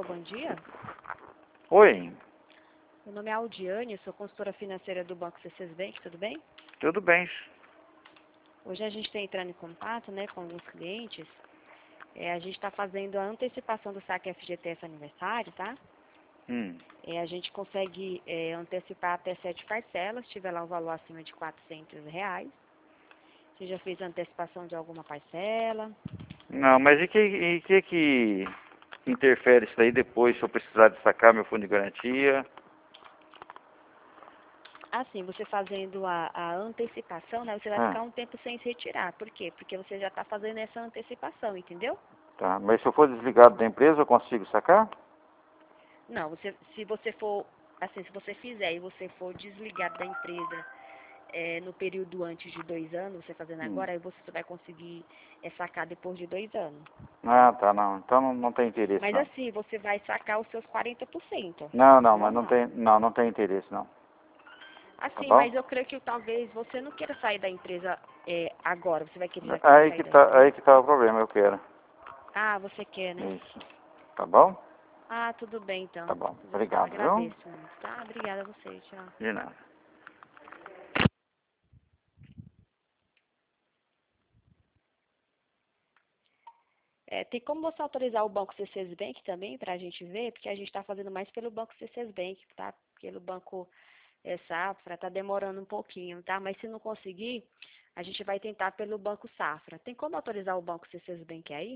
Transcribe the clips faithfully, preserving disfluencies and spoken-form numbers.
Alô, bom dia. Oi, Meu nome é Aldiane, sou consultora financeira do Banco C C S Bank, tudo bem? tudo bem? Hoje a gente está entrando em contato, né, com alguns clientes. É, a gente está fazendo a antecipação do saque F G T S aniversário, tá? Hum. É, a gente consegue é, antecipar até sete parcelas, se tiver lá o valor acima de quatrocentos reais. Você já fez a antecipação de alguma parcela? Não, mas e que, e que que interfere isso daí depois se eu precisar de sacar meu fundo de garantia? Assim, você fazendo a, a antecipação, né, você vai Ah, ficar um tempo sem se retirar. Por quê? Porque você já está fazendo essa antecipação, entendeu? tá. Mas se eu for desligado da empresa, eu consigo sacar? Não, você, se você for, assim, se você fizer e você for desligado da empresa é, no período antes de dois anos, você fazendo Hum. agora, aí você só vai conseguir é, sacar depois de dois anos. Ah, tá, não. Então não, não tem interesse, Mas não. assim, você vai sacar os seus quarenta por cento, Não, não, mas não normal. tem, não, não tem interesse, não. Tá Assim, mas bom? eu creio que talvez você não queira sair da empresa é, agora, você vai querer, já querer Aí sair que da tá, empresa? aí que tá o problema, eu quero. Ah, você quer, né? Isso. Tá bom? Ah, tudo bem Tá então. bom. Tudo bem. Obrigado, viu? Agradeço muito, tá? Obrigada a você, tchau. De nada. É, tem como você autorizar o Banco C C S Bank também para a gente ver? Porque a gente está fazendo mais pelo Banco C C S Bank, tá? Pelo Banco é, Safra, tá demorando um pouquinho, tá? Mas se não conseguir, a gente vai tentar pelo Banco Safra. Tem como autorizar o Banco C C S Bank aí?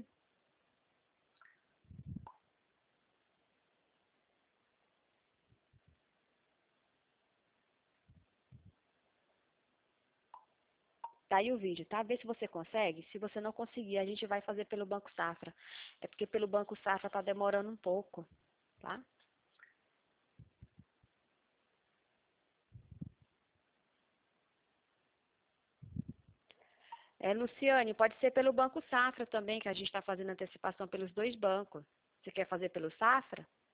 Tá aí o vídeo, tá? Vê se você consegue. Se você não conseguir, a gente vai fazer pelo Banco Safra. É porque pelo Banco Safra tá demorando um pouco, tá? É, Luciane, pode ser pelo Banco Safra também, que a gente está fazendo antecipação pelos dois bancos. Você quer fazer pelo Safra?